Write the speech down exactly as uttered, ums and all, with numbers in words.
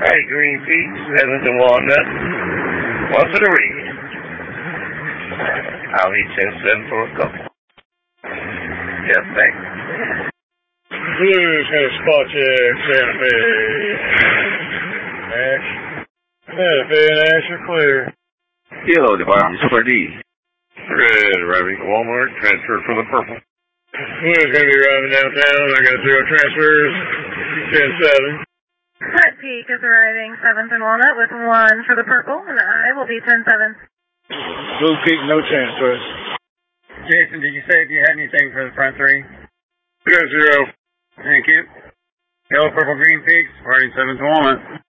Right, Green Peaks, seventh and Walnut. One for the ring. I'll be ten seven for a couple. Yep, thanks. Blues had a spot check, Santa Fe. Nash. Santa Fe and Nash are clear. Yellow department for D. Red arriving at Walmart, transfer for the purple. Blue's going to be arriving downtown. I got zero transfers. ten seven. Red Peak is arriving seventh and Walnut with one for the purple, and I will be ten seven. Blue Peak, no transfers. Jason, did you say if you had anything for the front three? Zero zero. Thank you. Yellow, purple, green peaks, party seventh Walnut.